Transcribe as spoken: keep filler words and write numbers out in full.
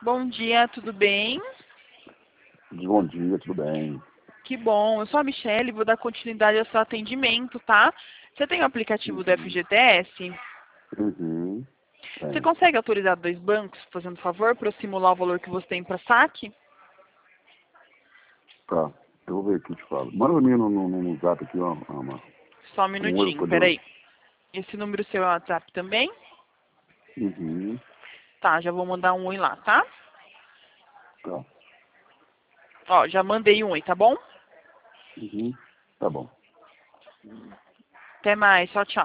Bom dia, tudo bem? Bom dia, tudo bem? Que bom, eu sou a Michelle, vou dar continuidade ao seu atendimento, tá? Você tem o aplicativo do Uhum. F G T S? Uhum. Você Tem. consegue autorizar dois bancos, fazendo favor, para eu simular o valor que você tem para saque? Tá. Eu vou ver aqui e te falo. Manda pra mim no, no, no zap aqui, ó, uma, Só um um euro minutinho, por Deus. peraí. Esse número seu é o WhatsApp também? Uhum. Tá, já vou mandar um oi lá, tá? Tá. Ó, já mandei um oi, tá bom? Uhum. Tá bom. Até mais, tchau, tchau.